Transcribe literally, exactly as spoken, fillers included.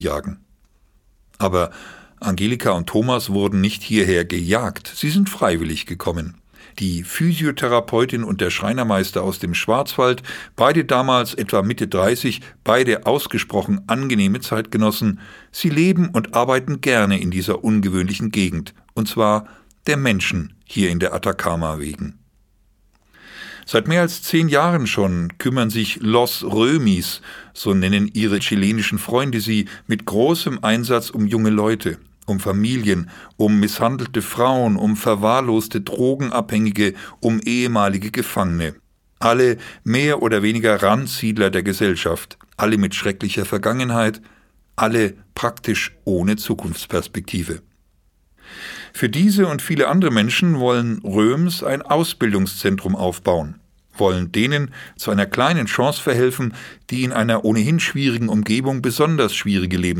jagen. Aber Angelika und Thomas wurden nicht hierher gejagt, sie sind freiwillig gekommen. Die Physiotherapeutin und der Schreinermeister aus dem Schwarzwald, beide damals etwa Mitte dreißig, beide ausgesprochen angenehme Zeitgenossen, sie leben und arbeiten gerne in dieser ungewöhnlichen Gegend, und zwar der Menschen hier in der Atacama wegen. Seit mehr als zehn Jahren schon kümmern sich Los Römis, so nennen ihre chilenischen Freunde sie, mit großem Einsatz um junge Leute, um Familien, um misshandelte Frauen, um verwahrloste Drogenabhängige, um ehemalige Gefangene. Alle mehr oder weniger Randsiedler der Gesellschaft, alle mit schrecklicher Vergangenheit, alle praktisch ohne Zukunftsperspektive. Für diese und viele andere Menschen wollen Röms ein Ausbildungszentrum aufbauen, wollen denen zu einer kleinen Chance verhelfen, die in einer ohnehin schwierigen Umgebung besonders schwierige Lebensweise